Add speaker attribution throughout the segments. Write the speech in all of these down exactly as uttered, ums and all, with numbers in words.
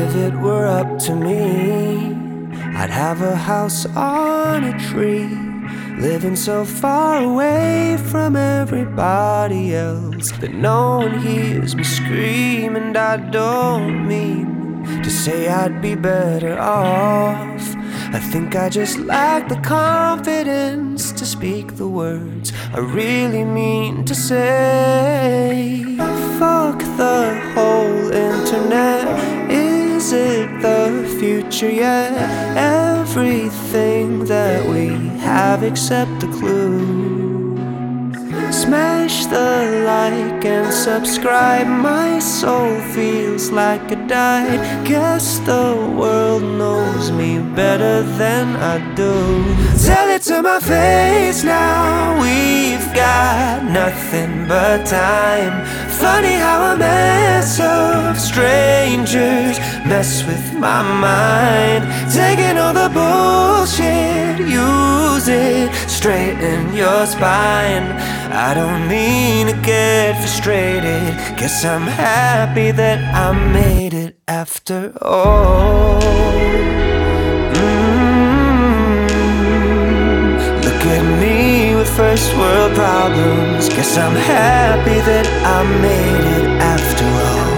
Speaker 1: If it were up to me, I'd have a house on a tree, living so far away from everybody else that no one hears me scream. And I don't mean to say I'd be better off. I think I just lack the confidence to speak the words I really mean to say. Fuck the whole internet. Is it the future yet? Everything that we have except a clue. Smash the like and subscribe. My soul feels like I died. Guess the world knows me better than I do. Tell it to my face now. We've got nothing but time. Funny how a mess of strangers mess with my mind. Taking all the bullshit, use it, straighten your spine. I don't mean to get frustrated. Guess I'm happy that I made it after all. mm. Look at me with first world problems. Guess I'm happy that I made it after all.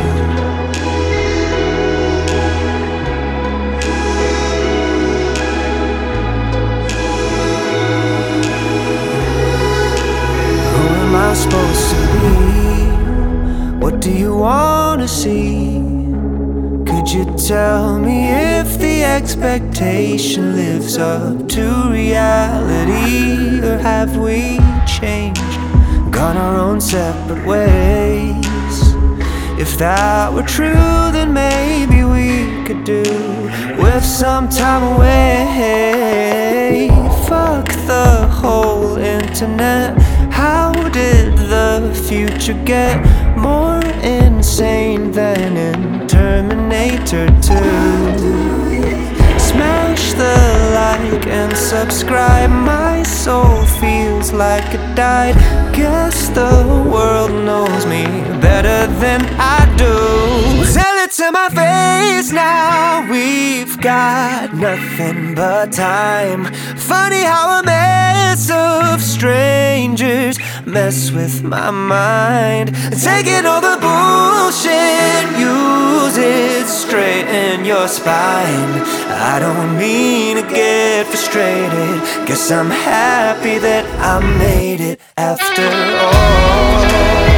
Speaker 1: Am I supposed to be? What do you wanna see? Could you tell me if the expectation lives up to reality? Or have we changed, gone our own separate ways? If that were true, then maybe we could do with some time away. Fuck the whole internet. How did the future get more insane than in Terminator two? Smash the like and subscribe. My soul feels like it died. Guess the world knows me better than I do. Tell it to my face now. We've got nothing but time. Funny how a mess of strangers mess with my mind. Taking all the bullshit, use it, straighten your spine. I don't mean to get frustrated. Guess I'm happy that I made it after all.